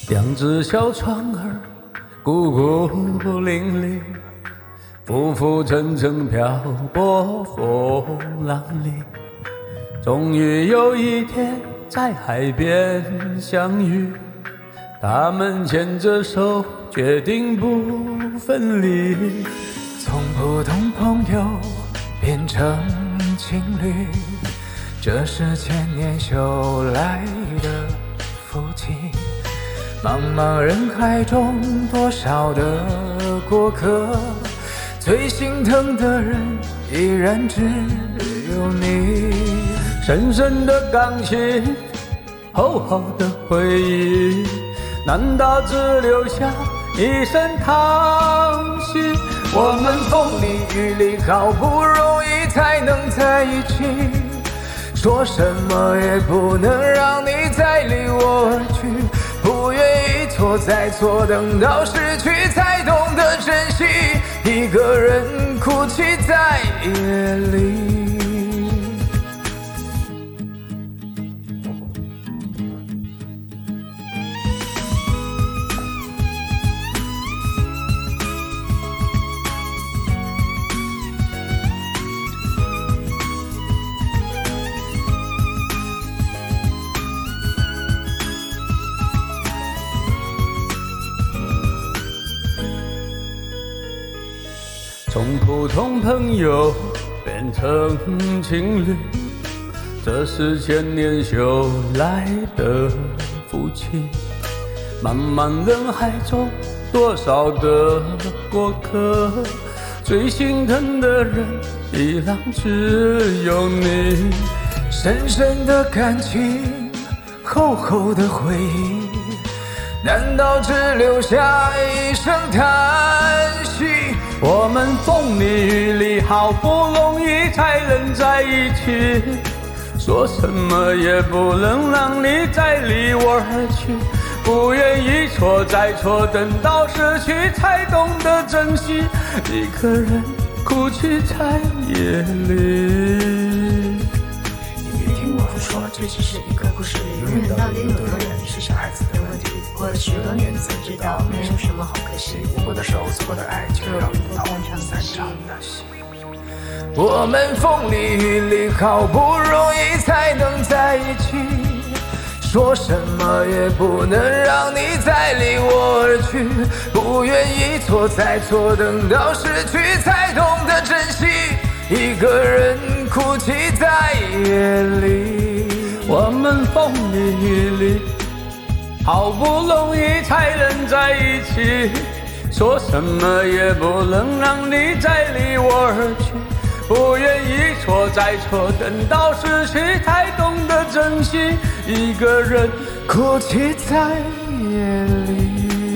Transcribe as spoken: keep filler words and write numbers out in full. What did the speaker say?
两只小船儿孤孤零零，浮浮沉沉漂泊风浪里。终于有一天在海边相遇，他们牵着手决定不分离。 从普通朋友变成情侣，这是千年修来的福气。茫茫人海中多少的过客，最心疼的人依然只有你。 深深的感情，厚厚的回忆，难道只留下一声叹息？ 我们风里雨里好不容易才能在一起，说什么也不能让你再离我而去，不愿一错再错，等到失去才懂得珍惜，一个人哭泣在夜里。 从普通朋友变成情侣，这是千年修来的福气。漫漫人海中多少的过客，最心疼的人依然只有你。 深深的感情，厚厚的回忆，难道只留下一声叹息？ 我们风里雨里好不容易才能在一起，说什么也不能让你再离我而去，不愿一错再错，等到失去才懂得珍惜，一个人哭泣在夜里。 你别听我说，这只是一个故事，永远到底有多远是小孩子的问题。过了许多年才知道，没有什么好可惜。握过的手，错过的爱，就让不断肠散场的心。 我们风里雨里好不容易才能在一起，说什么也不能让你再离我而去，不愿一错再错，等到失去才懂得珍惜，一个人哭泣在夜里。 我们风里雨里好不容易才能在一起，说什么也不能让你再离我而去，不愿一错再错，等到失去才懂得珍惜，一个人哭泣在夜里。